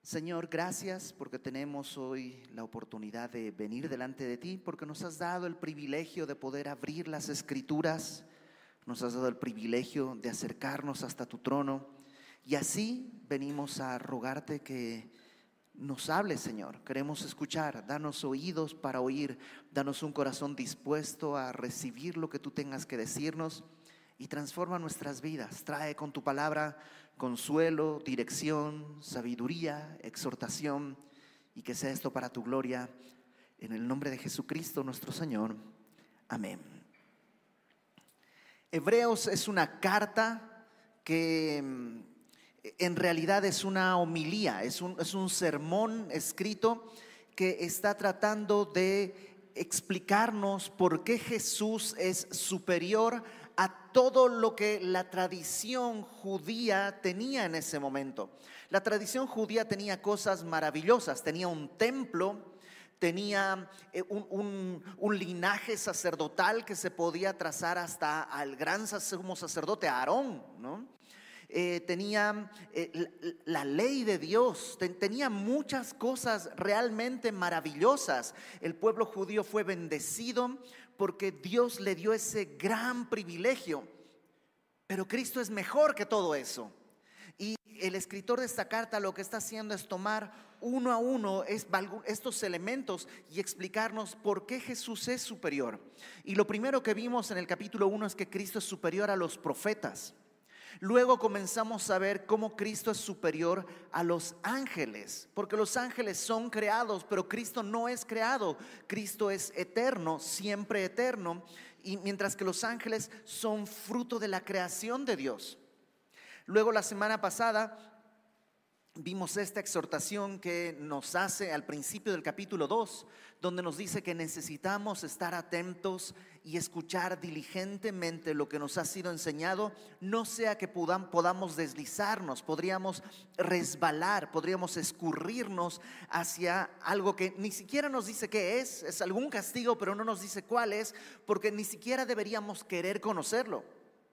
Señor, gracias porque tenemos hoy la oportunidad de venir delante de ti, porque nos has dado el privilegio de poder abrir las Escrituras, nos has dado el privilegio de acercarnos hasta tu trono, y así venimos a rogarte que nos hables, Señor. Queremos escuchar, danos oídos para oír, danos un corazón dispuesto a recibir lo que tú tengas que decirnos, y transforma nuestras vidas. Trae con tu palabra consuelo, dirección, sabiduría, exhortación, y que sea esto para tu gloria, en el nombre de Jesucristo nuestro Señor. Amén. Hebreos es una carta que en realidad es una homilía, es un sermón escrito que está tratando de explicarnos por qué Jesús es superior a todo lo que la tradición judía tenía en ese momento. La tradición judía tenía cosas maravillosas, tenía un templo, tenía un linaje sacerdotal que se podía trazar hasta al gran sumo sacerdote Aarón, ¿no? Tenía la ley de Dios, tenía muchas cosas realmente maravillosas. El pueblo judío fue bendecido porque Dios le dio ese gran privilegio. Pero Cristo es mejor que todo eso. Y el escritor de esta carta lo que está haciendo es tomar uno a uno estos elementos y explicarnos por qué Jesús es superior. Y lo primero que vimos en el capítulo 1 es que Cristo es superior a los profetas. Luego comenzamos a ver cómo Cristo es superior a los ángeles, porque los ángeles son creados, pero Cristo no es creado. Cristo es eterno, siempre eterno, y mientras que los ángeles son fruto de la creación de Dios. Luego la semana pasada vimos esta exhortación que nos hace al principio del capítulo 2, donde nos dice que necesitamos estar atentos y escuchar diligentemente lo que nos ha sido enseñado, no sea que podamos deslizarnos, podríamos resbalar, podríamos escurrirnos hacia algo que ni siquiera nos dice qué es algún castigo, pero no nos dice cuál es, porque ni siquiera deberíamos querer conocerlo.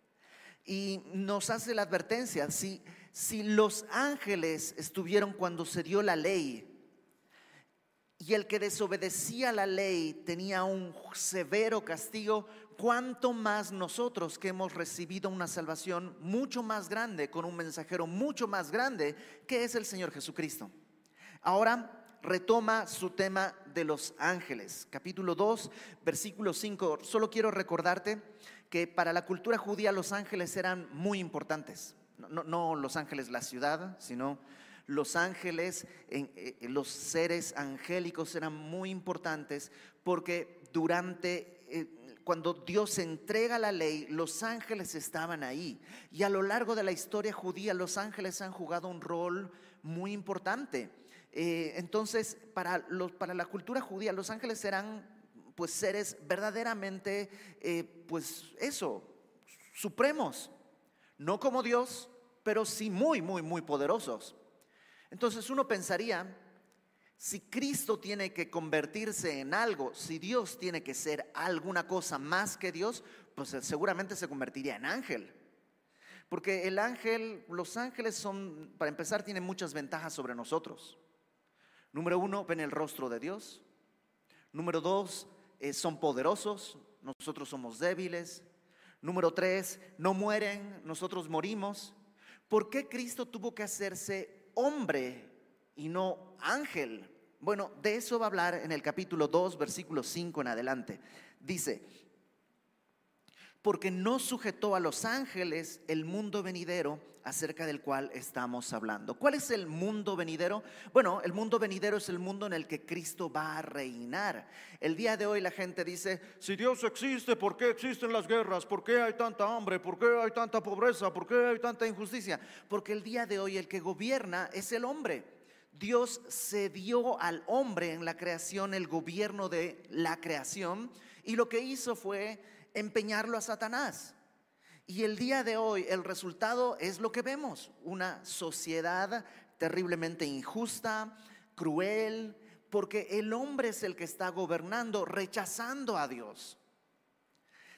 Y nos hace la advertencia, si los ángeles estuvieron cuando se dio la ley, y el que desobedecía la ley tenía un severo castigo, ¿cuánto más nosotros que hemos recibido una salvación mucho más grande, con un mensajero mucho más grande, que es el Señor Jesucristo? Ahora retoma su tema de los ángeles, capítulo 2, versículo 5. Solo quiero recordarte que para la cultura judía los ángeles eran muy importantes. No los ángeles la ciudad, sino los ángeles, los seres angélicos eran muy importantes, porque cuando Dios entrega la ley, los ángeles estaban ahí. Y a lo largo de la historia judía, los ángeles han jugado un rol muy importante. Entonces, para la cultura judía, los ángeles eran pues seres verdaderamente, supremos. No como Dios, pero sí muy, muy, muy poderosos. Entonces uno pensaría, si Cristo tiene que convertirse en algo, si Dios tiene que ser alguna cosa más que Dios, pues seguramente se convertiría en ángel. Porque los ángeles son, para empezar, tienen muchas ventajas sobre nosotros. Número 1, ven el rostro de Dios. Número 2, son poderosos, nosotros somos débiles. Número 3, no mueren, nosotros morimos. ¿Por qué Cristo tuvo que hacerse hombre y no ángel? Bueno, de eso va a hablar en el capítulo 2, versículo 5 en adelante. Dice: porque no sujetó a los ángeles el mundo venidero acerca del cual estamos hablando. ¿Cuál es el mundo venidero? Bueno, el mundo venidero es el mundo en el que Cristo va a reinar. El día de hoy la gente dice: si Dios existe, ¿por qué existen las guerras? ¿Por qué hay tanta hambre? ¿Por qué hay tanta pobreza? ¿Por qué hay tanta injusticia? Porque el día de hoy el que gobierna es el hombre. Dios cedió al hombre en la creación el gobierno de la creación, y lo que hizo fue empeñarlo a Satanás. Y el día de hoy el resultado es lo que vemos: una sociedad terriblemente injusta, cruel, porque el hombre es el que está gobernando, rechazando a Dios.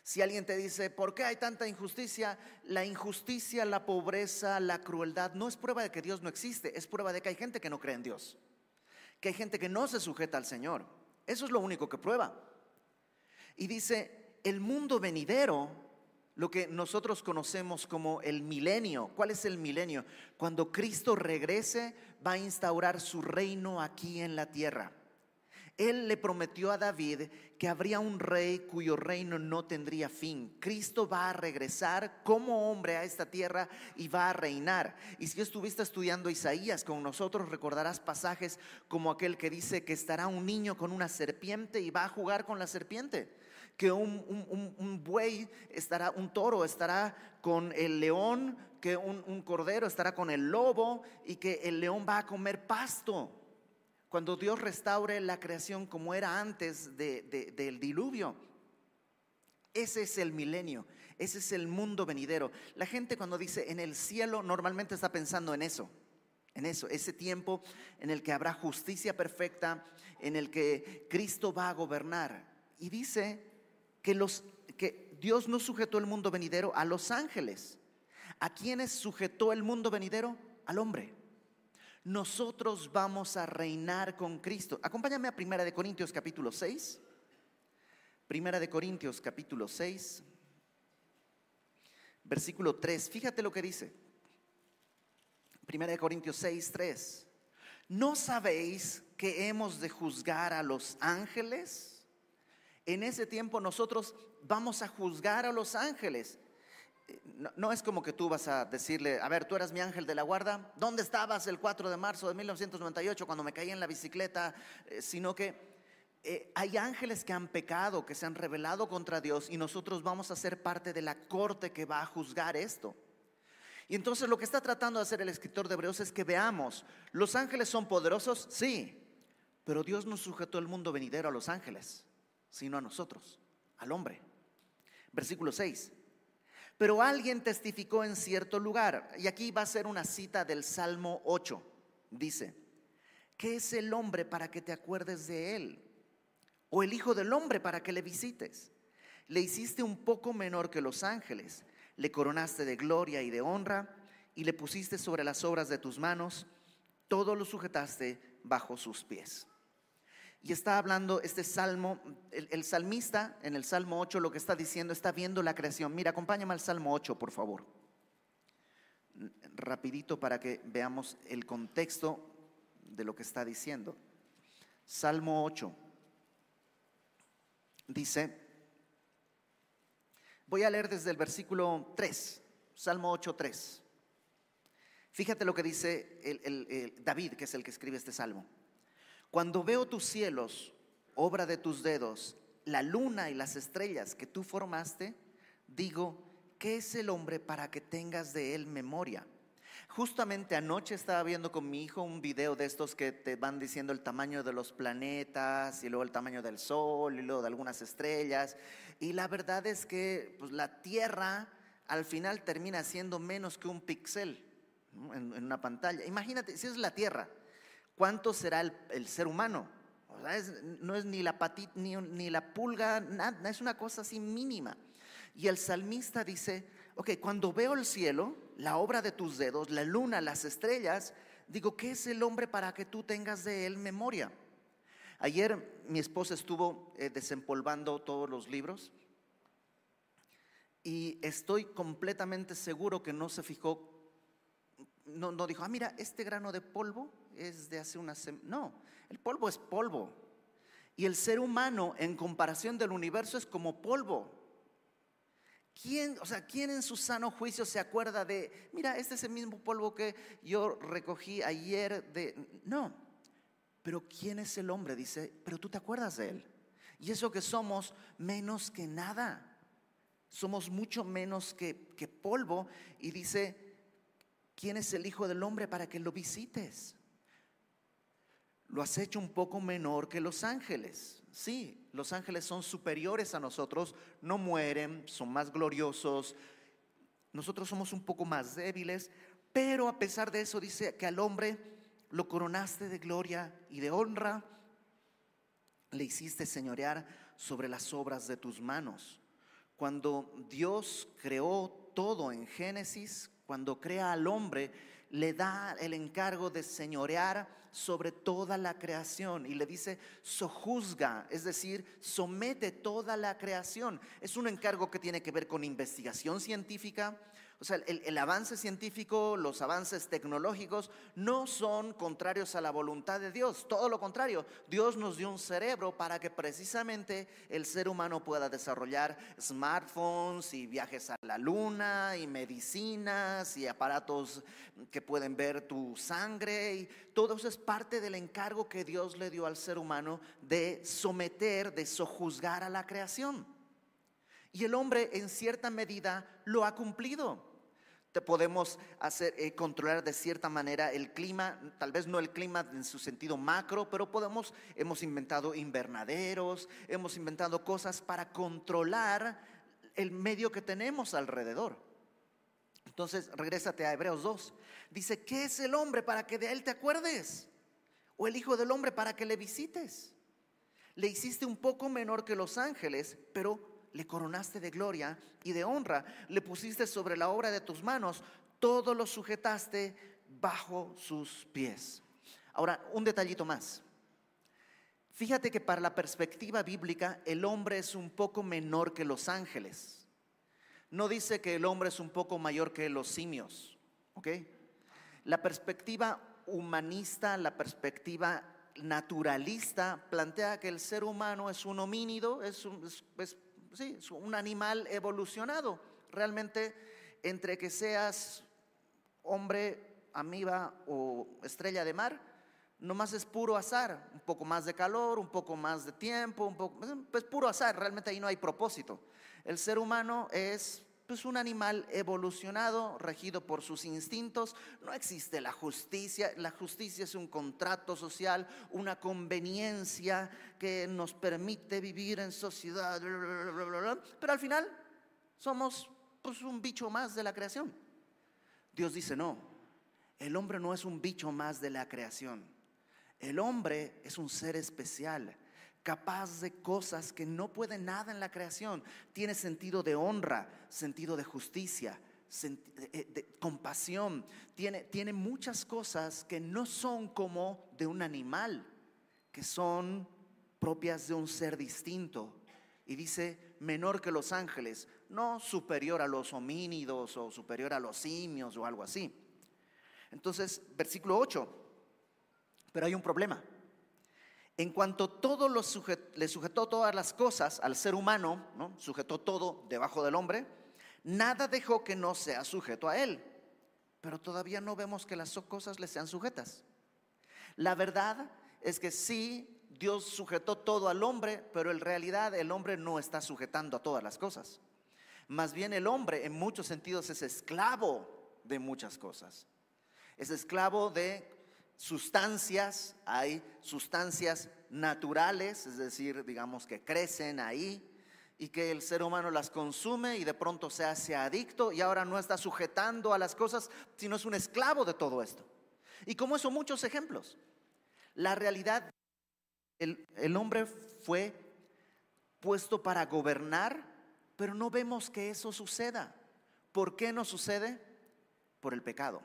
Si alguien te dice, ¿por qué hay tanta injusticia? La injusticia, la pobreza, la crueldad no es prueba de que Dios no existe, es prueba de que hay gente que no cree en Dios, que hay gente que no se sujeta al Señor. Eso es lo único que prueba. Y dice, el mundo venidero, lo que nosotros conocemos como el milenio. ¿Cuál es el milenio? Cuando Cristo regrese, va a instaurar su reino aquí en la tierra. Él le prometió a David que habría un rey cuyo reino no tendría fin. Cristo va a regresar como hombre a esta tierra y va a reinar. Y si estuviste estudiando Isaías con nosotros, recordarás pasajes como aquel que dice que estará un niño con una serpiente y va a jugar con la serpiente. Que un buey estará, un toro estará con el león, que un cordero estará con el lobo y que el león va a comer pasto. Cuando Dios restaure la creación como era antes del diluvio. Ese es el milenio, ese es el mundo venidero. La gente cuando dice en el cielo normalmente está pensando en eso, ese tiempo en el que habrá justicia perfecta, en el que Cristo va a gobernar. Y dice que Dios no sujetó el mundo venidero a los ángeles. ¿A quiénes sujetó el mundo venidero? Al hombre. Nosotros vamos a reinar con Cristo. Acompáñame a 1 Corintios capítulo 6. 1 Corintios capítulo 6, versículo 3. Fíjate lo que dice. 1 Corintios 6, 3. ¿No sabéis que hemos de juzgar a los ángeles? En ese tiempo nosotros vamos a juzgar a los ángeles. No es como que tú vas a decirle, a ver, tú eras mi ángel de la guarda, ¿dónde estabas el 4 de marzo de 1998 cuando me caí en la bicicleta? Sino que hay ángeles que han pecado, que se han rebelado contra Dios, y nosotros vamos a ser parte de la corte que va a juzgar esto. Y entonces lo que está tratando de hacer el escritor de Hebreos es que veamos, ¿los ángeles son poderosos? Sí, pero Dios no sujetó el mundo venidero a los ángeles, sino a nosotros, al hombre. Versículo 6. Pero alguien testificó en cierto lugar, y aquí va a ser una cita del Salmo 8. Dice, ¿qué es el hombre para que te acuerdes de él? ¿O el hijo del hombre para que le visites? Le hiciste un poco menor que los ángeles, le coronaste de gloria y de honra, y le pusiste sobre las obras de tus manos, todo lo sujetaste bajo sus pies. Y está hablando este salmo, el salmista en el Salmo 8 lo que está diciendo, está viendo la creación. Mira, acompáñame al Salmo 8, por favor. Rapidito para que veamos el contexto de lo que está diciendo. Salmo 8. Dice, voy a leer desde el versículo 3, Salmo 8, 3. Fíjate lo que dice David, que es el que escribe este salmo. Cuando veo tus cielos, obra de tus dedos, la luna y las estrellas que tú formaste, digo, ¿qué es el hombre para que tengas de él memoria? Justamente anoche estaba viendo con mi hijo un video de estos que te van diciendo el tamaño de los planetas y luego el tamaño del sol y luego de algunas estrellas. Y la verdad es que pues, la Tierra al final termina siendo menos que un píxel, ¿no? en una pantalla. Imagínate, si es la Tierra, ¿cuánto será el ser humano? O sea, no es ni la patita, ni la pulga, nada, es una cosa así mínima. Y el salmista dice, ok, cuando veo el cielo, la obra de tus dedos, la luna, las estrellas, digo, ¿qué es el hombre para que tú tengas de él memoria? Ayer mi esposa estuvo desempolvando todos los libros y estoy completamente seguro que no se fijó. No dijo, mira, este grano de polvo es de hace una semana. No, el polvo es polvo. Y el ser humano en comparación del universo es como polvo. ¿Quién en su sano juicio se acuerda de, mira, este es el mismo polvo que yo recogí ayer No, pero ¿quién es el hombre? Dice, pero tú te acuerdas de él. Y eso que somos menos que nada. Somos mucho menos que polvo. Y dice, ¿quién es el Hijo del Hombre para que lo visites? Lo has hecho un poco menor que los ángeles. Sí, los ángeles son superiores a nosotros, no mueren, son más gloriosos. Nosotros somos un poco más débiles, pero a pesar de eso dice que al hombre lo coronaste de gloria y de honra, le hiciste señorear sobre las obras de tus manos. Cuando Dios creó todo en Génesis, cuando crea al hombre, le da el encargo de señorear sobre toda la creación y le dice sojuzga, es decir, somete toda la creación. Es un encargo que tiene que ver con investigación científica. O sea, el avance científico, los avances tecnológicos no son contrarios a la voluntad de Dios. Todo lo contrario, Dios nos dio un cerebro para que precisamente el ser humano pueda desarrollar smartphones y viajes a la luna y medicinas y aparatos que pueden ver tu sangre. Y todo eso es parte del encargo que Dios le dio al ser humano de someter, de sojuzgar a la creación. Y el hombre en cierta medida lo ha cumplido. Podemos controlar de cierta manera el clima, tal vez no el clima en su sentido macro, pero hemos inventado invernaderos, hemos inventado cosas para controlar el medio que tenemos alrededor. Entonces, regrésate a Hebreos 2. Dice, ¿qué es el hombre para que de él te acuerdes? ¿O el hijo del hombre para que le visites? Le hiciste un poco menor que los ángeles, pero le coronaste de gloria y de honra, le pusiste sobre la obra de tus manos, todo lo sujetaste bajo sus pies. Ahora, un detallito más. Fíjate que para la perspectiva bíblica, el hombre es un poco menor que los ángeles. No dice que el hombre es un poco mayor que los simios, ¿ok? La perspectiva humanista, la perspectiva naturalista, plantea que el ser humano es un homínido, es un animal evolucionado. Realmente, entre que seas hombre, amiba o estrella de mar, nomás es puro azar. Un poco más de calor, un poco más de tiempo, pues puro azar. Realmente ahí no hay propósito. El ser humano es un animal evolucionado, regido por sus instintos. No existe la justicia. La justicia es un contrato social, una conveniencia que nos permite vivir en sociedad, pero al final somos un bicho más de la creación. Dios dice no, el hombre no es un bicho más de la creación. El hombre es un ser especial, capaz de cosas que no puede nada en la creación. Tiene sentido de honra, sentido de justicia, de compasión. Tiene muchas cosas que no son como de un animal, que son propias de un ser distinto. Y dice menor que los ángeles, no superior a los homínidos o superior a los simios o algo así. Entonces, versículo 8, pero hay un problema. En cuanto todo le sujetó todas las cosas al ser humano, ¿no? Sujetó todo debajo del hombre, nada dejó que no sea sujeto a él. Pero todavía no vemos que las cosas le sean sujetas. La verdad es que sí, Dios sujetó todo al hombre, pero en realidad el hombre no está sujetando a todas las cosas. Más bien el hombre en muchos sentidos es esclavo de muchas cosas. Es esclavo de sustancias. Hay sustancias naturales, es decir, digamos que crecen ahí y que el ser humano las consume y de pronto se hace adicto y ahora no está sujetando a las cosas, sino es un esclavo de todo esto. Y como eso, muchos ejemplos. La realidad, el hombre fue puesto para gobernar, pero no vemos que eso suceda. ¿Por qué no sucede? Por el pecado.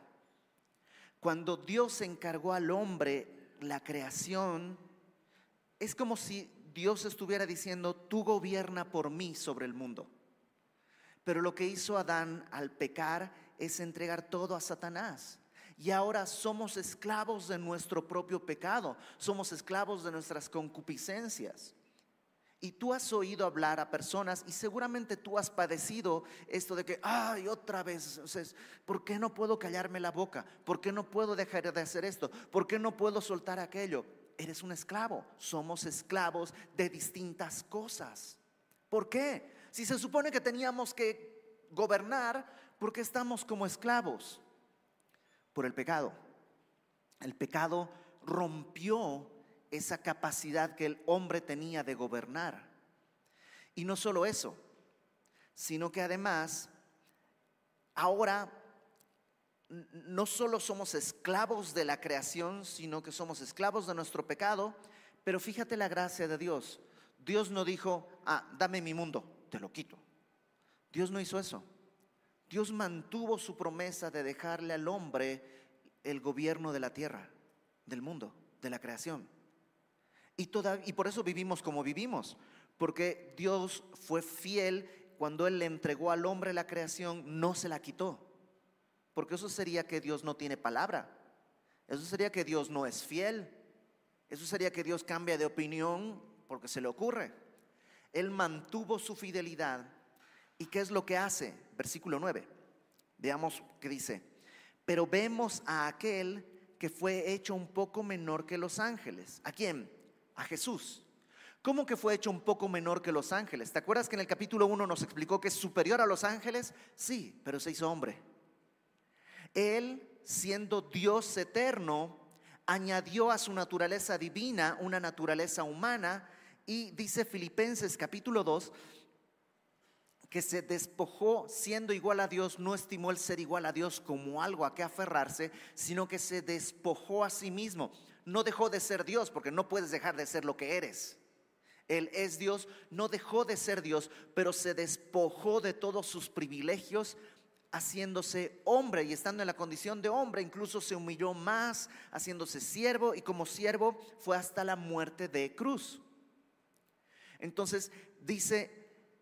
Cuando Dios encargó al hombre la creación, es como si Dios estuviera diciendo, tú gobierna por mí sobre el mundo. Pero lo que hizo Adán al pecar es entregar todo a Satanás. Y ahora somos esclavos de nuestro propio pecado, somos esclavos de nuestras concupiscencias. Y tú has oído hablar a personas y seguramente tú has padecido esto de que, ay, otra vez, ¿por qué no puedo callarme la boca? ¿Por qué no puedo dejar de hacer esto? ¿Por qué no puedo soltar aquello? Eres un esclavo, somos esclavos de distintas cosas. ¿Por qué? Si se supone que teníamos que gobernar, ¿por qué estamos como esclavos? Por el pecado. El pecado rompió esa capacidad que el hombre tenía de gobernar. Y no solo eso, sino que además ahora no solo somos esclavos de la creación, sino que somos esclavos de nuestro pecado. Pero fíjate la gracia de Dios. Dios no dijo, dame mi mundo, te lo quito. Dios no hizo eso. Dios mantuvo su promesa de dejarle al hombre el gobierno de la tierra, del mundo, de la creación. Y por eso vivimos como vivimos, porque Dios fue fiel cuando Él le entregó al hombre la creación, no se la quitó. Porque eso sería que Dios no tiene palabra, eso sería que Dios no es fiel, eso sería que Dios cambia de opinión porque se le ocurre. Él mantuvo su fidelidad. ¿Y qué es lo que hace? Versículo 9. Veamos qué dice. Pero vemos a aquel que fue hecho un poco menor que los ángeles. ¿A quién? A Jesús. ¿Cómo que fue hecho un poco menor que los ángeles? ¿Te acuerdas que en el capítulo 1 nos explicó que es superior a los ángeles? Sí, pero se hizo hombre. Él, siendo Dios eterno, añadió a su naturaleza divina una naturaleza humana. Y dice Filipenses capítulo 2 que se despojó, siendo igual a Dios, no estimó el ser igual a Dios como algo a que aferrarse, sino que se despojó a sí mismo. No dejó de ser Dios, porque no puedes dejar de ser lo que eres. Él es Dios, no dejó de ser Dios, pero se despojó de todos sus privilegios, haciéndose hombre, y estando en la condición de hombre, incluso se humilló más, haciéndose siervo, y como siervo fue hasta la muerte de cruz. Entonces dice,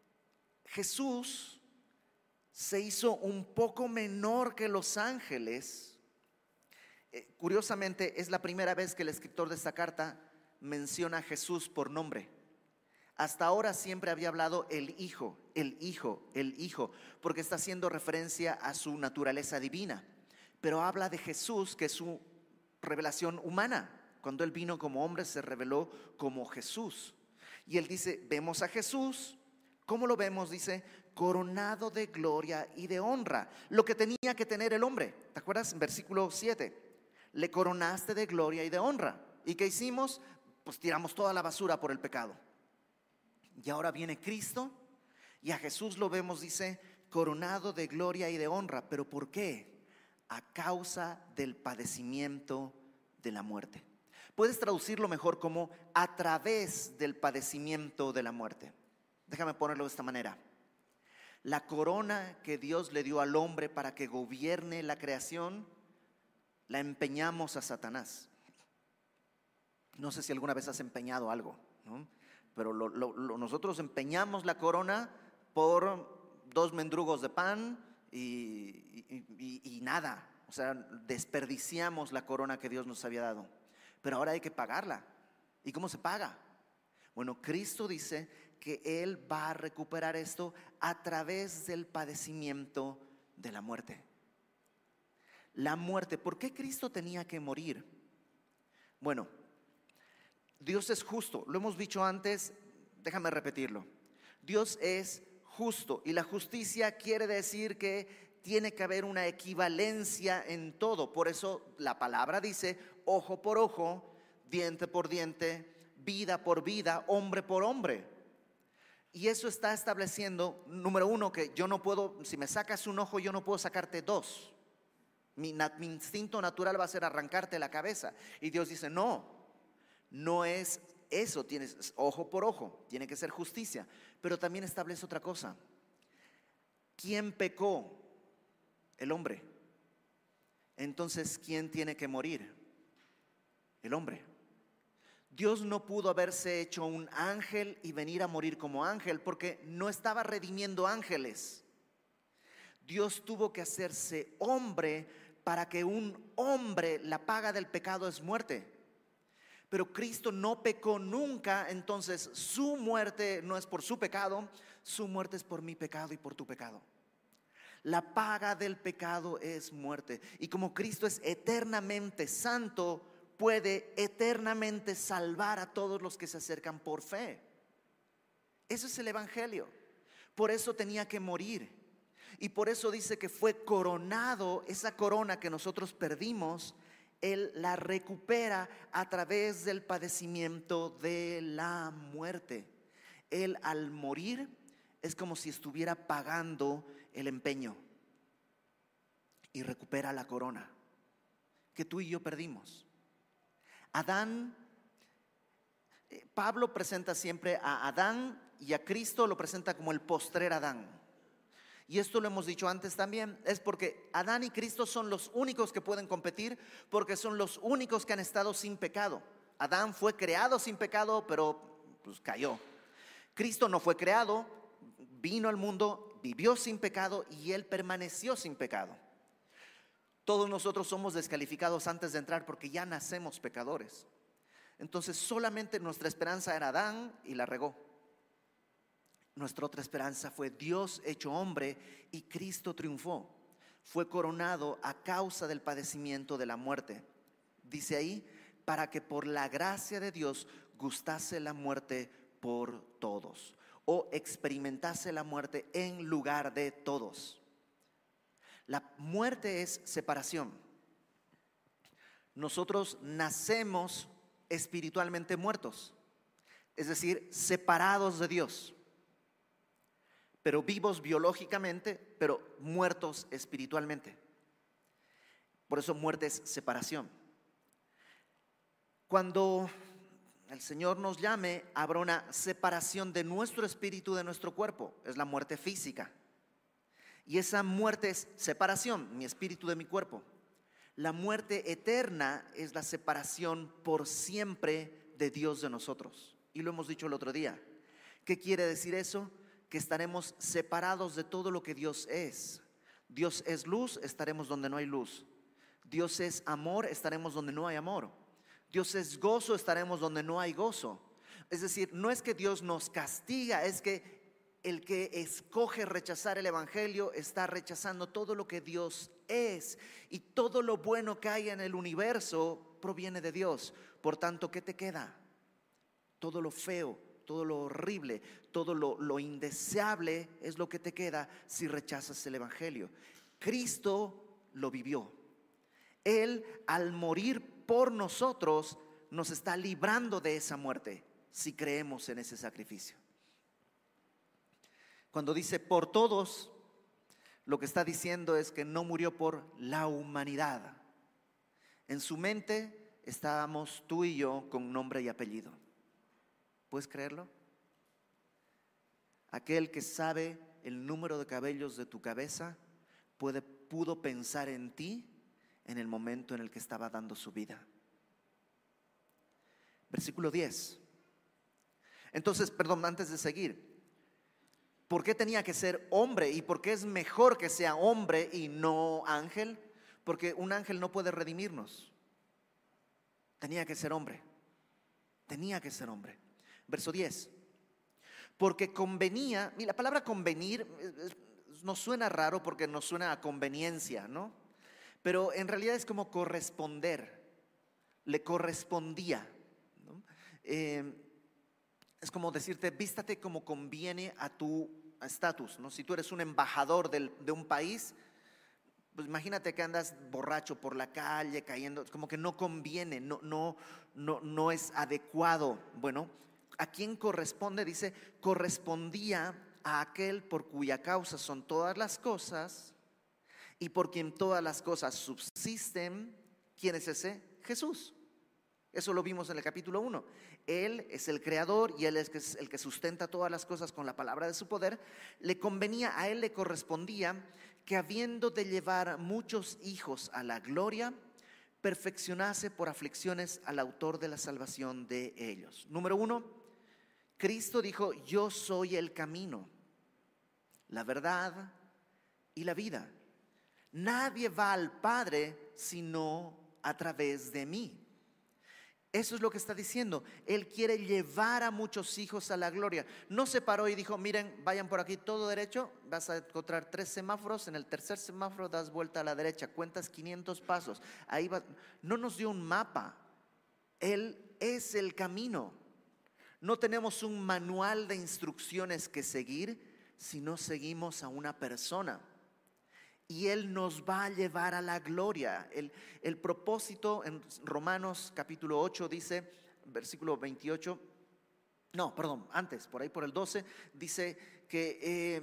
Jesús se hizo un poco menor que los ángeles. Curiosamente, es la primera vez que el escritor de esta carta menciona a Jesús por nombre. Hasta ahora siempre había hablado el Hijo, el Hijo, el Hijo, porque está haciendo referencia a su naturaleza divina. Pero habla de Jesús, que es su revelación humana. Cuando Él vino como hombre, se reveló como Jesús. Y Él dice, vemos a Jesús. ¿Cómo lo vemos? Dice, coronado de gloria y de honra. Lo que tenía que tener el hombre. ¿Te acuerdas? En versículo 7. Le coronaste de gloria y de honra. ¿Y qué hicimos? Pues tiramos toda la basura por el pecado. Y ahora viene Cristo y a Jesús lo vemos, dice, coronado de gloria y de honra. ¿Pero por qué? A causa del padecimiento de la muerte. Puedes traducirlo mejor como a través del padecimiento de la muerte. Déjame ponerlo de esta manera. La corona que Dios le dio al hombre para que gobierne la creación, la empeñamos a Satanás. No sé si alguna vez has empeñado algo, ¿no? Pero nosotros empeñamos la corona por 2 mendrugos de pan y nada. O sea, desperdiciamos la corona que Dios nos había dado. Pero ahora hay que pagarla. ¿Y cómo se paga? Bueno, Cristo dice que Él va a recuperar esto a través del padecimiento de la muerte. La muerte, ¿por qué Cristo tenía que morir? Bueno, Dios es justo, lo hemos dicho antes, déjame repetirlo. Dios es justo y la justicia quiere decir que tiene que haber una equivalencia en todo. Por eso la palabra dice ojo por ojo, diente por diente, vida por vida, hombre por hombre. Y eso está estableciendo, número uno, que yo no puedo, si me sacas un ojo, yo no puedo sacarte 2. Mi instinto natural va a ser arrancarte la cabeza. Y Dios dice, no es eso, tienes ojo por ojo, tiene que ser justicia. Pero también establece otra cosa. ¿Quién pecó? El hombre. Entonces, ¿quién tiene que morir? El hombre. Dios no pudo haberse hecho un ángel y venir a morir como ángel porque no estaba redimiendo ángeles. Dios tuvo que hacerse hombre para que un hombre, la paga del pecado es muerte. Pero Cristo no pecó nunca, entonces su muerte no es por su pecado, su muerte es por mi pecado y por tu pecado. La paga del pecado es muerte. Y como Cristo es eternamente santo, puede eternamente salvar a todos los que se acercan por fe. Eso es el evangelio. Por eso tenía que morir. Y por eso dice que fue coronado. Esa corona que nosotros perdimos, Él la recupera a través del padecimiento de la muerte. Él al morir es como si estuviera pagando el empeño y recupera la corona que tú y yo perdimos. Adán, Pablo presenta siempre a Adán y a Cristo lo presenta como el postrer Adán. Y esto lo hemos dicho antes también, es porque Adán y Cristo son los únicos que pueden competir, porque son los únicos que han estado sin pecado. Adán fue creado sin pecado, pero pues cayó. Cristo no fue creado, vino al mundo, vivió sin pecado y Él permaneció sin pecado. Todos nosotros somos descalificados antes de entrar porque ya nacemos pecadores. Entonces solamente nuestra esperanza era Adán y la regó. Nuestra otra esperanza fue Dios hecho hombre y Cristo triunfó. Fue coronado a causa del padecimiento de la muerte. Dice ahí, para que por la gracia de Dios gustase la muerte por todos, o experimentase la muerte en lugar de todos. La muerte es separación. Nosotros nacemos espiritualmente muertos, es decir, separados de Dios, pero vivos biológicamente, pero muertos espiritualmente. Por eso muerte es separación. Cuando el Señor nos llame, habrá una separación de nuestro espíritu de nuestro cuerpo. Es la muerte física. Y esa muerte es separación, mi espíritu de mi cuerpo. La muerte eterna es la separación por siempre de Dios de nosotros. Y lo hemos dicho el otro día. ¿Qué quiere decir eso? Que estaremos separados de todo lo que Dios es. Dios es luz, estaremos donde no hay luz. Dios es amor, estaremos donde no hay amor. Dios es gozo, estaremos donde no hay gozo. Es decir, no es que Dios nos castiga, es que el que escoge rechazar el evangelio está rechazando todo lo que Dios es, y todo lo bueno que hay en el universo proviene de Dios. Por tanto, ¿qué te queda? Todo lo feo, todo lo horrible, todo lo indeseable es lo que te queda si rechazas el evangelio. Cristo lo vivió. Él, al morir por nosotros, nos está librando de esa muerte si creemos en ese sacrificio. Cuando dice por todos, lo que está diciendo es que no murió por la humanidad. En su mente estábamos tú y yo con nombre y apellido. ¿Puedes creerlo? Aquel que sabe el número de cabellos de tu cabeza pudo pensar en ti en el momento en el que estaba dando su vida. Versículo 10. Entonces, antes de seguir, ¿por qué tenía que ser hombre? ¿Y por qué es mejor que sea hombre y no ángel? Porque un ángel no puede redimirnos. Tenía que ser hombre. Tenía que ser hombre. Verso 10. Porque convenía, y la palabra convenir nos suena raro porque nos suena a conveniencia, ¿no? Pero en realidad es como corresponder. Le correspondía, ¿no? Es como decirte, vístate como conviene a tu estatus, ¿no? Si tú eres un embajador de un país, pues imagínate que andas borracho por la calle, cayendo, como que no conviene, no es adecuado. Bueno, ¿a quién corresponde? Dice, correspondía a aquel por cuya causa son todas las cosas y por quien todas las cosas subsisten. ¿Quién es ese? Jesús. Eso lo vimos en el capítulo 1. Él es el creador y Él es el que sustenta todas las cosas con la palabra de su poder. A Él le correspondía que, habiendo de llevar muchos hijos a la gloria, perfeccionase por aflicciones al autor de la salvación de ellos. Número 1, Cristo dijo, yo soy el camino, la verdad y la vida. Nadie va al Padre sino a través de mí. Eso es lo que está diciendo. Él quiere llevar a muchos hijos a la gloria. No se paró y dijo, miren, vayan por aquí todo derecho, vas a encontrar 3 semáforos, en el tercer semáforo das vuelta a la derecha, cuentas 500 pasos, ahí va. No nos dio un mapa. Él es el camino. No tenemos un manual de instrucciones que seguir, sino seguimos a una persona. Y Él nos va a llevar a la gloria. El propósito en Romanos capítulo 8 dice, versículo 28, antes, por ahí por el 12, dice que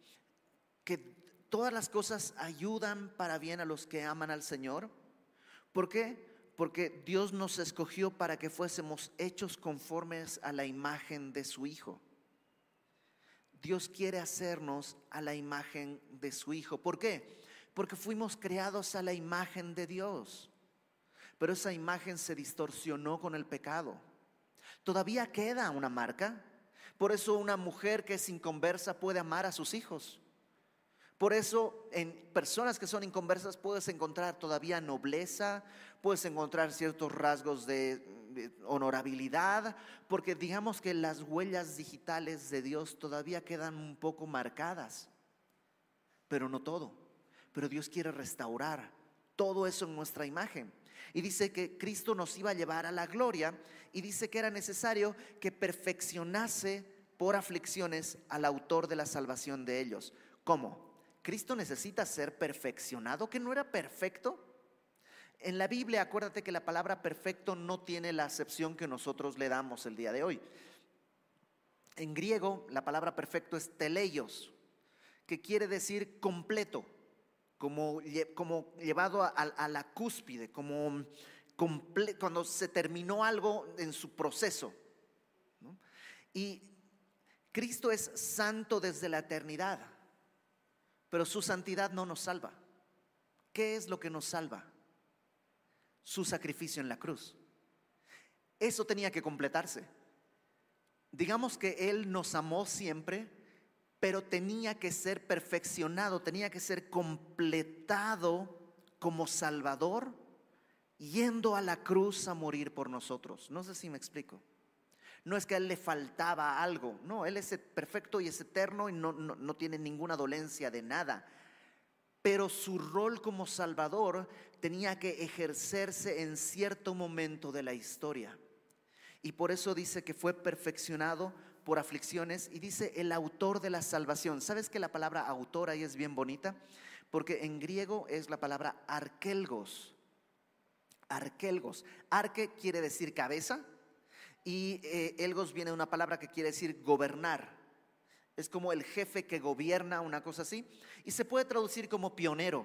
todas las cosas ayudan para bien a los que aman al Señor. ¿Por qué? Porque Dios nos escogió para que fuésemos hechos conformes a la imagen de su Hijo. Dios quiere hacernos a la imagen de su Hijo. ¿Por qué? Porque fuimos creados a la imagen de Dios, pero esa imagen se distorsionó con el pecado. Todavía queda una marca. Por eso una mujer que es inconversa puede amar a sus hijos. Por eso en personas que son inconversas puedes encontrar todavía nobleza, puedes encontrar ciertos rasgos de honorabilidad, porque digamos que las huellas digitales de Dios todavía quedan un poco marcadas, pero no todo. Pero Dios quiere restaurar todo eso en nuestra imagen. Y dice que Cristo nos iba a llevar a la gloria, y dice que era necesario que perfeccionase por aflicciones al autor de la salvación de ellos. ¿Cómo? ¿Cristo necesita ser perfeccionado? ¿Que no era perfecto? En la Biblia, acuérdate que la palabra perfecto no tiene la acepción que nosotros le damos el día de hoy. En griego, la palabra perfecto es teleios, que quiere decir completo, como llevado a la cúspide, como cuando se terminó algo en su proceso, ¿no? Y Cristo es santo desde la eternidad, pero su santidad no nos salva. ¿Qué es lo que nos salva? Su sacrificio en la cruz. Eso tenía que completarse. Digamos que Él nos amó siempre, pero tenía que ser perfeccionado, tenía que ser completado como Salvador, yendo a la cruz a morir por nosotros. No sé si me explico. No es que a Él le faltaba algo, no, Él es perfecto y es eterno y no tiene ninguna dolencia de nada. Pero su rol como Salvador tenía que ejercerse en cierto momento de la historia. Y por eso dice que fue perfeccionado por aflicciones, y dice el autor de la salvación. ¿Sabes que la palabra autor ahí es bien bonita? Porque en griego es la palabra arkelgos. Arkelgos. Arke quiere decir cabeza, y elgos viene de una palabra que quiere decir gobernar. Es como el jefe que gobierna, una cosa así. Y se puede traducir como pionero.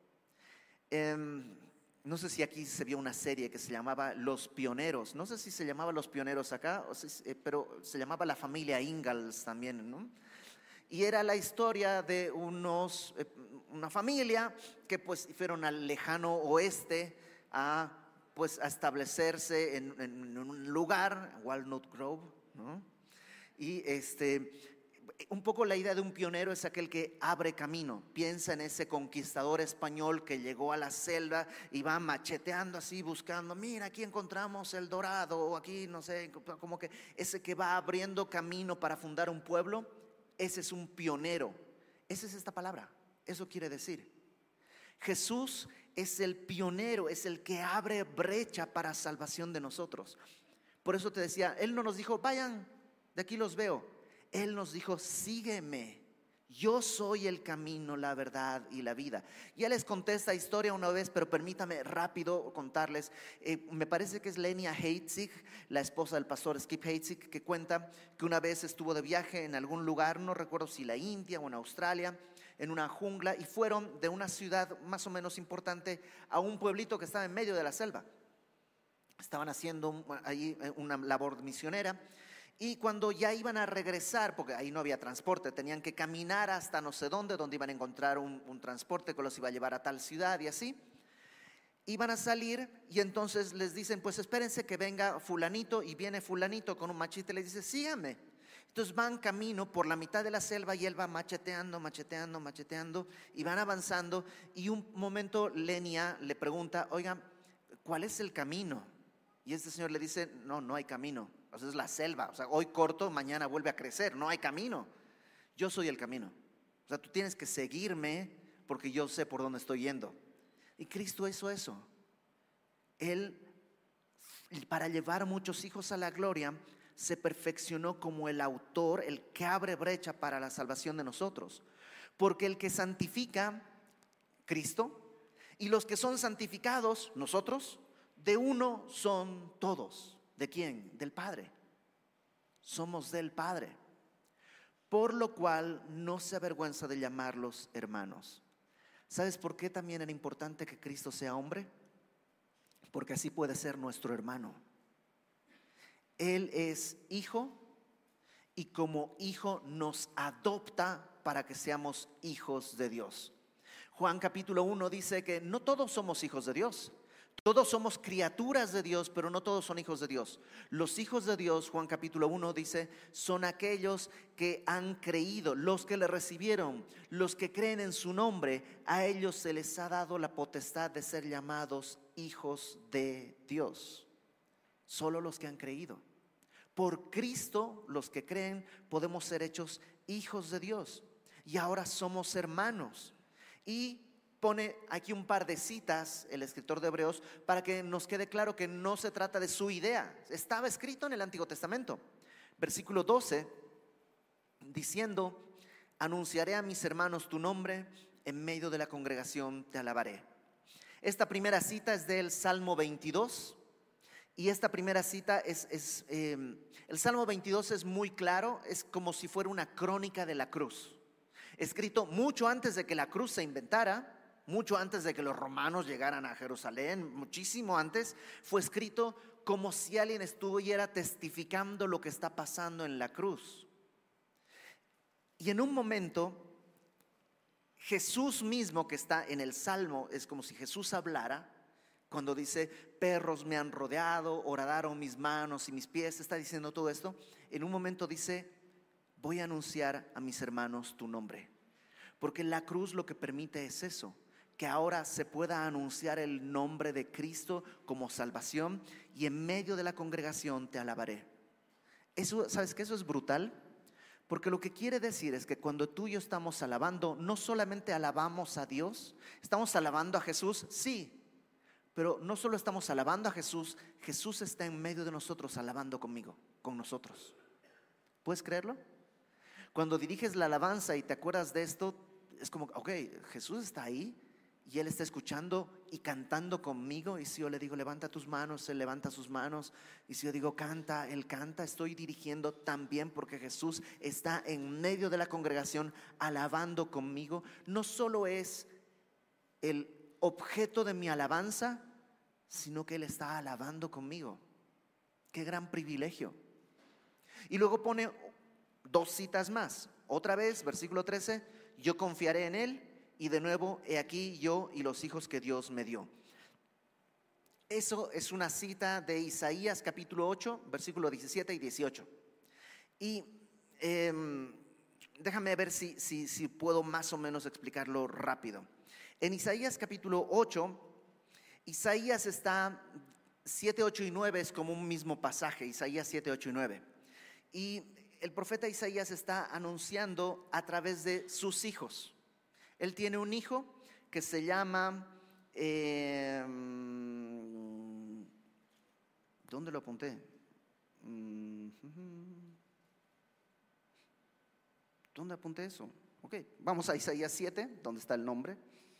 No sé si aquí se vio una serie que se llamaba Los Pioneros. No sé si se llamaba Los Pioneros acá, pero se llamaba La Familia Ingalls también, ¿no? Y era la historia de una familia que pues fueron al lejano oeste a establecerse en un lugar, Walnut Grove, ¿no? Y un poco la idea de un pionero es aquel que abre camino. Piensa en ese conquistador español que llegó a la selva y va macheteando así, buscando, mira, aquí encontramos el dorado, o aquí, no sé, como que ese que va abriendo camino para fundar un pueblo. Ese es un pionero. Esa es esta palabra, eso quiere decir. Jesús es el pionero, es el que abre brecha para salvación de nosotros. Por eso te decía, Él no nos dijo, vayan, de aquí los veo. Él nos dijo, sígueme, yo soy el camino, la verdad y la vida. Ya les conté esta historia una vez, pero permítame rápido contarles. Me parece que es Lenia Heitzig, la esposa del pastor Skip Heitzig, que cuenta que una vez estuvo de viaje en algún lugar, no recuerdo si la India o en Australia, en una jungla, y fueron de una ciudad más o menos importante a un pueblito que estaba en medio de la selva. Estaban haciendo ahí una labor misionera. Y cuando ya iban a regresar, porque ahí no había transporte, tenían que caminar hasta no sé dónde, donde iban a encontrar un transporte que los iba a llevar a tal ciudad y así. Iban a salir y entonces les dicen, pues espérense que venga fulanito, y viene fulanito con un machete y les dice, síganme. Entonces van camino por la mitad de la selva y él va macheteando y van avanzando, y un momento Lenia le pregunta, oigan, ¿cuál es el camino? Y este señor le dice, no hay camino. O sea, es la selva, o sea, hoy corto, mañana vuelve a crecer, no hay camino. Yo soy el camino. O sea, tú tienes que seguirme porque yo sé por dónde estoy yendo. Y Cristo hizo eso. Él, para llevar muchos hijos a la gloria, se perfeccionó como el autor, el que abre brecha para la salvación de nosotros. Porque el que santifica, Cristo, y los que son santificados, nosotros, de uno son todos. ¿De quién? Del Padre. Somos del Padre. Por lo cual no se avergüenza de llamarlos hermanos. ¿Sabes por qué también era importante que Cristo sea hombre? Porque así puede ser nuestro hermano. Él es hijo y como hijo nos adopta para que seamos hijos de Dios. Juan capítulo 1 dice que no todos somos hijos de Dios. Todos somos criaturas de Dios, pero no todos son hijos de Dios. Los hijos de Dios, Juan capítulo 1 dice, son aquellos que han creído, los que le recibieron, los que creen en su nombre. A ellos se les ha dado la potestad de ser llamados hijos de Dios. Solo los que han creído. Por Cristo, los que creen, podemos ser hechos hijos de Dios. Y ahora somos hermanos. Y pone aquí un par de citas el escritor de Hebreos para que nos quede claro que no se trata de su idea. Estaba escrito en el Antiguo Testamento. Versículo 12, diciendo: anunciaré a mis hermanos tu nombre, en medio de la congregación te alabaré. Esta primera cita es del Salmo 22. Y esta primera cita el Salmo 22 es muy claro, es como si fuera una crónica de la cruz. Escrito mucho antes de que la cruz se inventara, mucho antes de que los romanos llegaran a Jerusalén, muchísimo antes, fue escrito como si alguien estuviera testificando lo que está pasando en la cruz. Y en un momento, Jesús mismo que está en el Salmo, es como si Jesús hablara. Cuando dice, perros me han rodeado, horadaron mis manos y mis pies, está diciendo todo esto. En un momento dice, voy a anunciar a mis hermanos tu nombre. Porque la cruz lo que permite es eso, que ahora se pueda anunciar el nombre de Cristo como salvación, y en medio de la congregación te alabaré. Eso, ¿sabes qué? Eso es brutal. Porque lo que quiere decir es que cuando tú y yo estamos alabando, no solamente alabamos a Dios, estamos alabando a Jesús, sí. Pero no solo estamos alabando a Jesús, Jesús está en medio de nosotros alabando conmigo, con nosotros. ¿Puedes creerlo? Cuando diriges la alabanza y te acuerdas de esto, es como, ok, Jesús está ahí y Él está escuchando y cantando conmigo. Y si yo le digo, levanta tus manos, Él levanta sus manos. Y si yo digo, canta, Él canta. Estoy dirigiendo también porque Jesús está en medio de la congregación alabando conmigo. No solo es el objeto de mi alabanza, sino que Él está alabando conmigo. Qué gran privilegio. Y luego pone dos citas más. Otra vez, versículo 13, yo confiaré en Él, y de nuevo, he aquí yo y los hijos que Dios me dio. Eso es una cita de Isaías capítulo 8, versículo 17 y 18. Y déjame ver si puedo más o menos explicarlo rápido. En Isaías capítulo 8, Isaías está 7, 8 y 9 es como un mismo pasaje, Isaías 7, 8 y 9. Y el profeta Isaías está anunciando a través de sus hijos. Él tiene un hijo que se llama, ¿dónde lo apunté? ¿Dónde apunté eso? Ok, vamos a Isaías 7, donde está el nombre.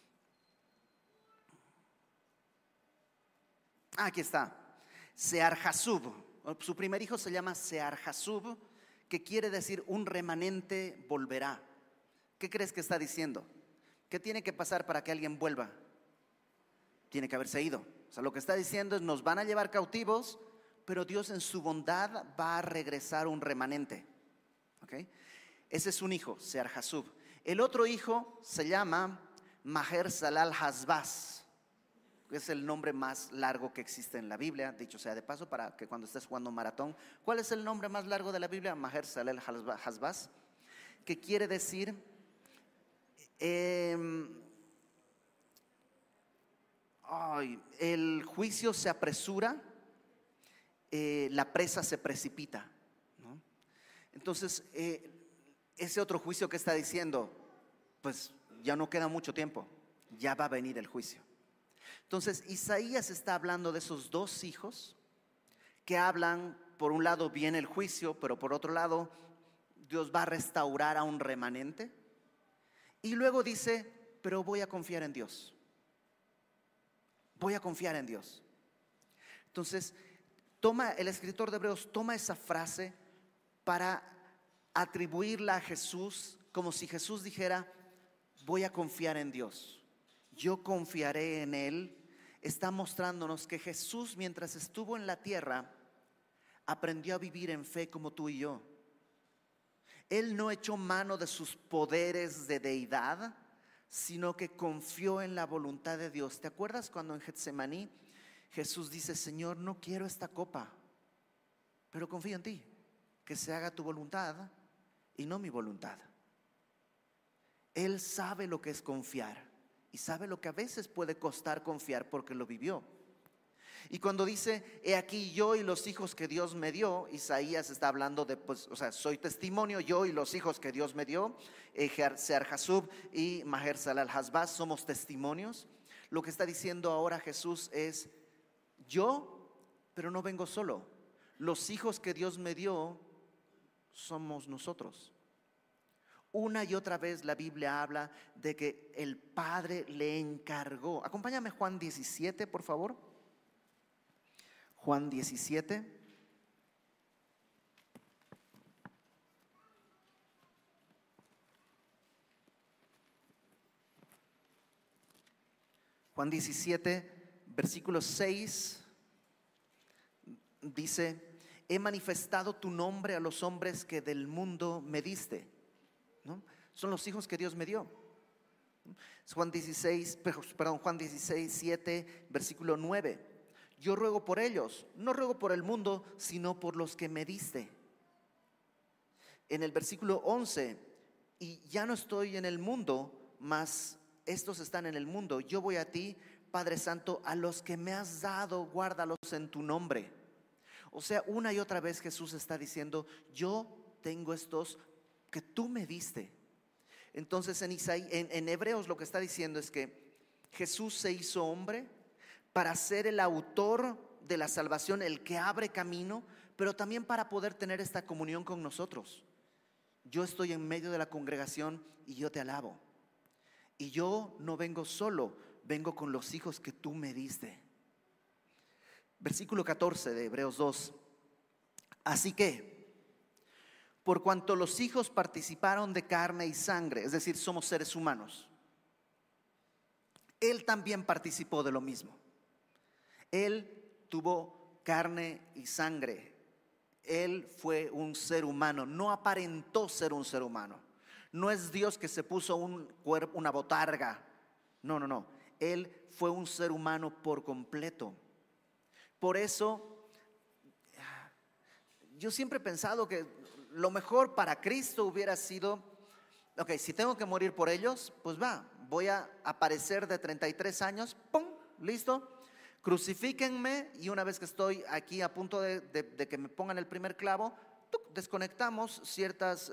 Aquí está, Sear-Jasub. Su primer hijo se llama Sear-Jasub, que quiere decir un remanente volverá. ¿Qué crees que está diciendo? ¿Qué tiene que pasar para que alguien vuelva? Tiene que haberse ido. O sea, lo que está diciendo es, nos van a llevar cautivos, pero Dios en su bondad va a regresar un remanente. ¿Okay? Ese es un hijo, Sear-Jasub. El otro hijo se llama Maher-Salal-Hasbaz. Es el nombre más largo que existe en la Biblia, dicho sea de paso, para que cuando estés jugando maratón. ¿Cuál es el nombre más largo de la Biblia? Maher-Salal-Hasbaz, que quiere decir el juicio se apresura, la presa se precipita, ¿no? Entonces, ese otro juicio que está diciendo, pues ya no queda mucho tiempo, ya va a venir el juicio. Entonces, Isaías está hablando de esos dos hijos que hablan, por un lado viene el juicio, pero por otro lado, Dios va a restaurar a un remanente. Y luego dice, pero voy a confiar en Dios. Voy a confiar en Dios. Entonces, el escritor de Hebreos toma esa frase para atribuirla a Jesús, como si Jesús dijera, voy a confiar en Dios. Yo confiaré en Él. Está mostrándonos que Jesús, mientras estuvo en la tierra, aprendió a vivir en fe como tú y yo. Él no echó mano de sus poderes de deidad, sino que confió en la voluntad de Dios. ¿Te acuerdas cuando en Getsemaní Jesús dice: Señor, no quiero esta copa, pero confío en ti, que se haga tu voluntad y no mi voluntad? Él sabe lo que es confiar y sabe lo que a veces puede costar confiar, porque lo vivió. Y cuando dice: he aquí yo y los hijos que Dios me dio, Isaías está hablando de, soy testimonio, yo y los hijos que Dios me dio. Sear-Jasub y Maher-Salal-Hasbaz somos testimonios. Lo que está diciendo ahora Jesús es: yo, pero no vengo solo. Los hijos que Dios me dio somos nosotros. Una y otra vez la Biblia habla de que el Padre le encargó. Acompáñame Juan 17, por favor. Juan 17. Juan 17, versículo 6, dice: he manifestado tu nombre a los hombres que del mundo me diste. ¿No? Son los hijos que Dios me dio. Juan 16, 7, versículo 9. Yo ruego por ellos, no ruego por el mundo, sino por los que me diste. En el versículo 11: y ya no estoy en el mundo, mas estos están en el mundo. Yo voy a ti, Padre Santo, a los que me has dado, guárdalos en tu nombre. O sea, una y otra vez Jesús está diciendo: yo tengo estos que tú me diste. Entonces en Hebreos lo que está diciendo es que Jesús se hizo hombre para ser el autor de la salvación, el que abre camino, pero también para poder tener esta comunión con nosotros. Yo estoy en medio de la congregación y yo te alabo. Y yo no vengo solo, vengo con los hijos que tú me diste. Versículo 14 de Hebreos 2. Así que, por cuanto los hijos participaron de carne y sangre, es decir, somos seres humanos, Él también participó de lo mismo. Él tuvo carne y sangre. Él fue un ser humano, no aparentó ser un ser humano. No es Dios que se puso un cuerpo, una botarga. No. Él fue un ser humano por completo. Por eso, yo siempre he pensado que lo mejor para Cristo hubiera sido: ok, si tengo que morir por ellos, pues voy a aparecer de 33 años, ¡pum!, listo. Crucifíquenme, y una vez que estoy aquí a punto de que me pongan el primer clavo, desconectamos ciertas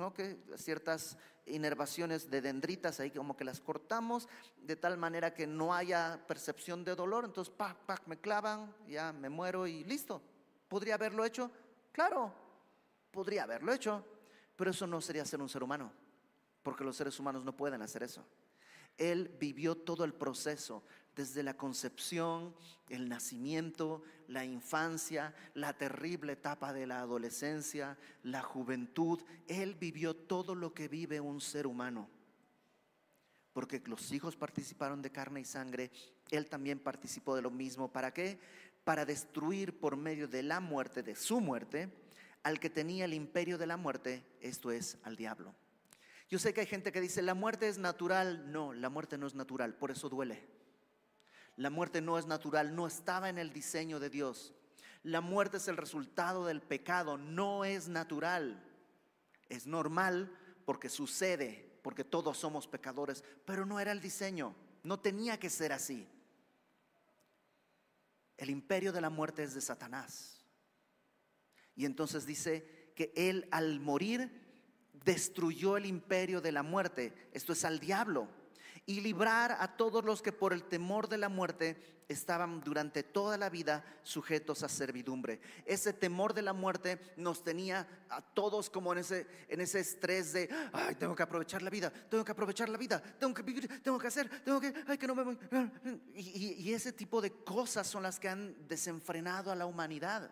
inervaciones de dendritas ahí, como que las cortamos de tal manera que no haya percepción de dolor. Entonces me clavan, ya me muero y listo. ¿Podría haberlo hecho? Claro, podría haberlo hecho, pero eso no sería ser un ser humano, porque los seres humanos no pueden hacer eso. Él vivió todo el proceso, desde la concepción, el nacimiento, la infancia, la terrible etapa de la adolescencia, la juventud. Él vivió todo lo que vive un ser humano. Porque los hijos participaron de carne y sangre, Él también participó de lo mismo. ¿Para qué? Para destruir por medio de la muerte, de su muerte, al que tenía el imperio de la muerte, esto es, al diablo. Yo sé que hay gente que dice: la muerte es natural. No, la muerte no es natural, por eso duele. La muerte no es natural, no estaba en el diseño de Dios. La muerte es el resultado del pecado, no es natural. Es normal porque sucede, porque todos somos pecadores, pero no era el diseño, no tenía que ser así. El imperio de la muerte es de Satanás. Y entonces dice que él, al morir, destruyó el imperio de la muerte, esto es, al diablo, y librar a todos los que por el temor de la muerte estaban durante toda la vida sujetos a servidumbre. Ese temor de la muerte nos tenía a todos como en ese estrés de: ay, tengo que aprovechar la vida, tengo que vivir, tengo que hacer, ay, que no me voy. Y ese tipo de cosas son las que han desenfrenado a la humanidad.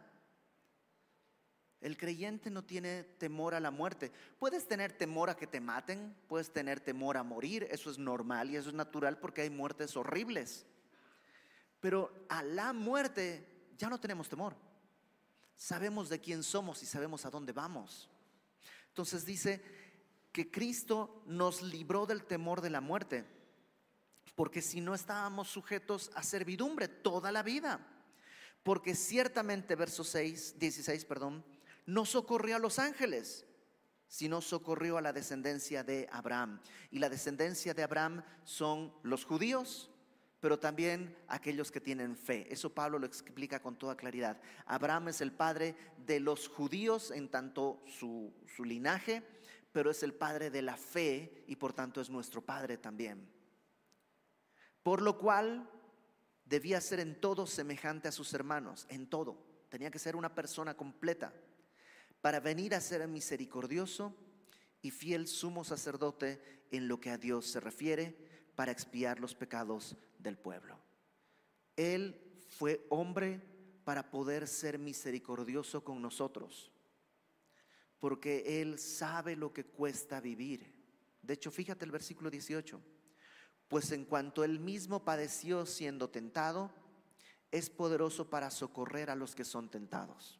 El creyente no tiene temor a la muerte. Puedes tener temor a que te maten, puedes tener temor a morir, eso es normal y eso es natural, porque hay muertes horribles. Pero a la muerte ya no tenemos temor. Sabemos de quién somos y sabemos a dónde vamos. Entonces dice que Cristo nos libró del temor de la muerte, porque si no estábamos sujetos a servidumbre toda la vida. Porque ciertamente, verso 16, no socorrió a los ángeles, sino socorrió a la descendencia de Abraham. Y la descendencia de Abraham son los judíos, pero también aquellos que tienen fe. Eso Pablo lo explica con toda claridad. Abraham es el padre de los judíos en tanto su linaje, pero es el padre de la fe y por tanto es nuestro padre también. Por lo cual debía ser en todo semejante a sus hermanos, en todo. Tenía que ser una persona completa para venir a ser misericordioso y fiel sumo sacerdote en lo que a Dios se refiere, para expiar los pecados del pueblo. Él fue hombre para poder ser misericordioso con nosotros, porque Él sabe lo que cuesta vivir. De hecho, fíjate el versículo 18. Pues en cuanto Él mismo padeció siendo tentado, es poderoso para socorrer a los que son tentados.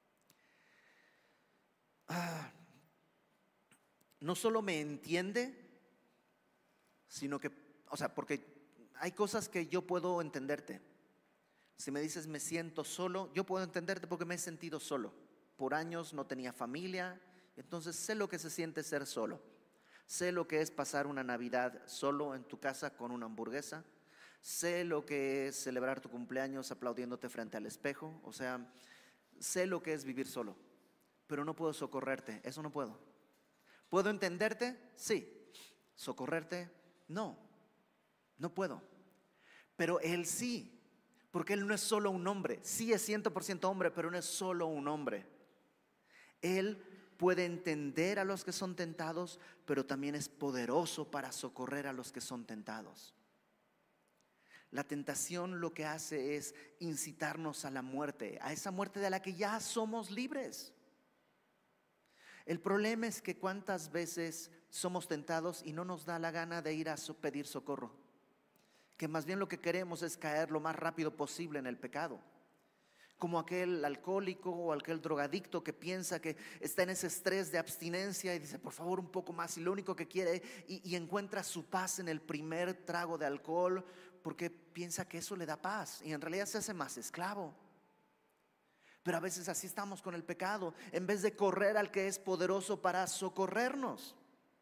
No solo me entiende, sino que, porque hay cosas que yo puedo entenderte. Si me dices me siento solo, yo puedo entenderte porque me he sentido solo. Por años no tenía familia, entonces sé lo que se siente ser solo. Sé lo que es pasar una Navidad solo en tu casa con una hamburguesa. Sé lo que es celebrar tu cumpleaños aplaudiéndote frente al espejo. Sé lo que es vivir solo, pero no puedo socorrerte, eso no puedo. ¿Puedo entenderte? Sí. ¿Socorrerte? No puedo. Pero Él sí, porque Él no es solo un hombre. Sí es 100% hombre, pero no es solo un hombre. Él puede entender a los que son tentados, pero también es poderoso para socorrer a los que son tentados. La tentación lo que hace es incitarnos a la muerte, a esa muerte de la que ya somos libres. El problema es que cuántas veces somos tentados y no nos da la gana de ir a pedir socorro, que más bien lo que queremos es caer lo más rápido posible en el pecado, como aquel alcohólico o aquel drogadicto que piensa que está en ese estrés de abstinencia y dice por favor un poco más, y lo único que quiere y encuentra su paz en el primer trago de alcohol porque piensa que eso le da paz y en realidad se hace más esclavo. Pero a veces así estamos con el pecado, en vez de correr al que es poderoso para socorrernos.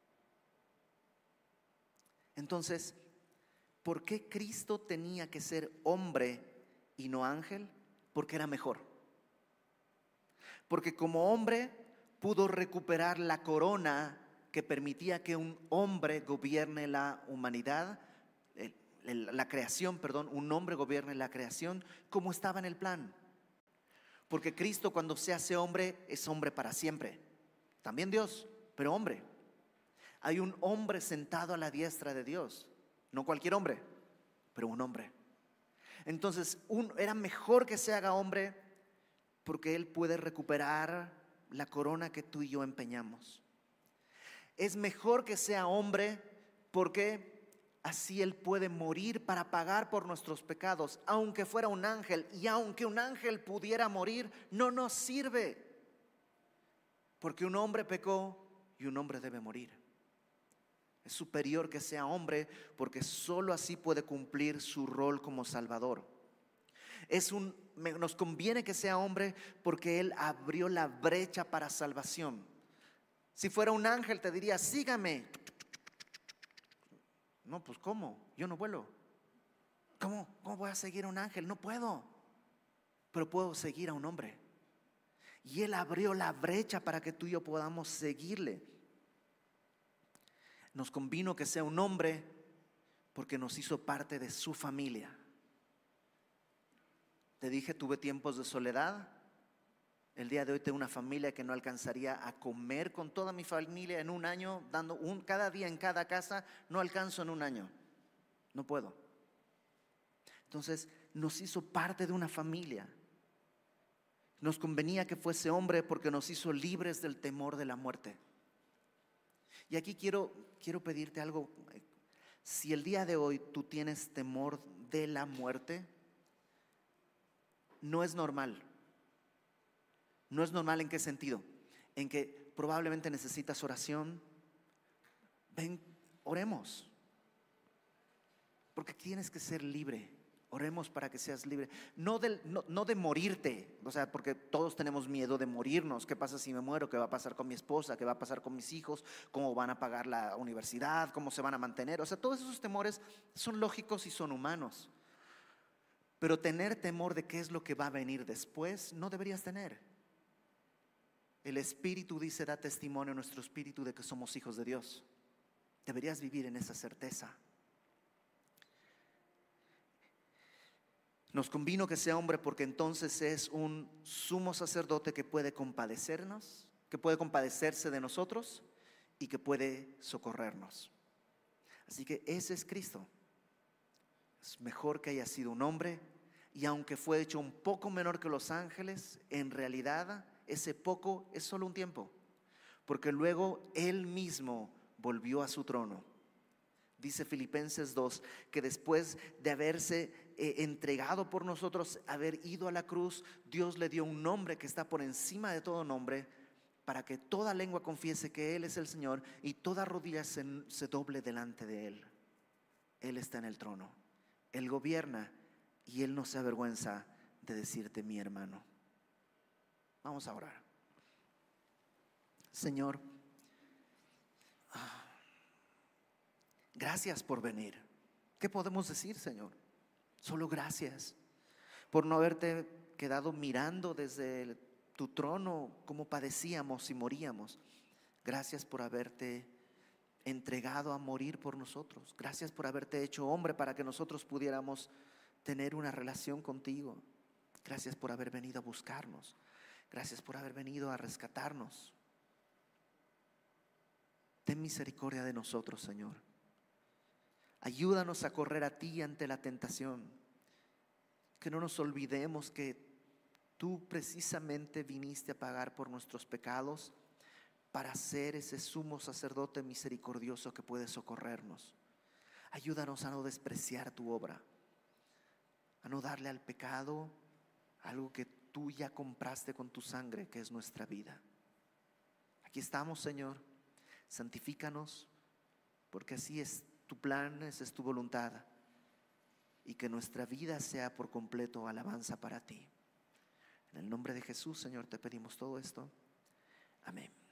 Entonces, ¿por qué Cristo tenía que ser hombre y no ángel? Porque era mejor. Porque como hombre pudo recuperar la corona que permitía que un hombre gobierne la humanidad, la creación, un hombre gobierne la creación como estaba en el plan. Porque Cristo cuando se hace hombre es hombre para siempre. También Dios, pero hombre. Hay un hombre sentado a la diestra de Dios. No cualquier hombre, pero un hombre. Entonces era mejor que se haga hombre porque Él puede recuperar la corona que tú y yo empeñamos. Es mejor que sea hombre porque así Él puede morir para pagar por nuestros pecados. Aunque fuera un ángel y aunque un ángel pudiera morir, no nos sirve. Porque un hombre pecó y un hombre debe morir. Es superior que sea hombre porque solo así puede cumplir su rol como Salvador. Nos conviene que sea hombre porque Él abrió la brecha para salvación. Si fuera un ángel te diría sígame. No, pues ¿cómo? Yo no vuelo. ¿Cómo voy a seguir a un ángel? No puedo. Pero puedo seguir a un hombre. Y Él abrió la brecha para que tú y yo podamos seguirle. Nos convino que sea un hombre porque nos hizo parte de su familia. Te dije, tuve tiempos de soledad. El día de hoy tengo una familia que no alcanzaría a comer con toda mi familia en un año, dando cada día en cada casa. No alcanzo en un año, no puedo. Entonces nos hizo parte de una familia. Nos convenía que fuese hombre porque nos hizo libres del temor de la muerte. Y aquí quiero pedirte algo. Si el día de hoy tú tienes temor de la muerte, no es normal. No es normal. ¿En qué sentido? en que probablemente necesitas oración, ven, oremos. Porque tienes que ser libre. Oremos para que seas libre. No de morirte, o sea, porque todos tenemos miedo de morirnos. ¿Qué pasa si me muero? ¿Qué va a pasar con mi esposa? ¿Qué va a pasar con mis hijos? ¿Cómo van a pagar la universidad? ¿Cómo se van a mantener? O sea, todos esos temores son lógicos y son humanos. Pero tener temor de qué es lo que va a venir después, no deberías tener. El Espíritu dice, da testimonio a nuestro espíritu de que somos hijos de Dios. Deberías vivir en esa certeza. Nos convino que sea hombre porque entonces es un sumo sacerdote que puede compadecernos, que puede compadecerse de nosotros y que puede socorrernos. Así que ese es Cristo. Es mejor que haya sido un hombre, y aunque fue hecho un poco menor que los ángeles, en realidad ese poco es solo un tiempo, porque luego Él mismo volvió a su trono. Dice Filipenses 2 que después de haberse entregado por nosotros, haber ido a la cruz, Dios le dio un nombre que está por encima de todo nombre, para que toda lengua confiese que Él es el Señor y toda rodilla se doble delante de Él. Él está en el trono, Él gobierna y Él no se avergüenza de decirte mi hermano. Vamos a orar. Señor, gracias por venir. ¿Qué podemos decir, Señor? Solo gracias por no haberte quedado mirando desde tu trono cómo padecíamos y moríamos. Gracias por haberte entregado a morir por nosotros. Gracias por haberte hecho hombre para que nosotros pudiéramos tener una relación contigo. Gracias por haber venido a buscarnos. Gracias por haber venido a rescatarnos. Ten misericordia de nosotros, Señor. Ayúdanos a correr a ti ante la tentación. Que no nos olvidemos que tú precisamente viniste a pagar por nuestros pecados para ser ese sumo sacerdote misericordioso que puede socorrernos. Ayúdanos a no despreciar tu obra, a no darle al pecado algo que tú ya compraste con tu sangre, que es nuestra vida. Aquí estamos, Señor. Santifícanos, porque así es tu plan, esa es tu voluntad, y que nuestra vida sea por completo alabanza para ti. En el nombre de Jesús, Señor, te pedimos todo esto. Amén.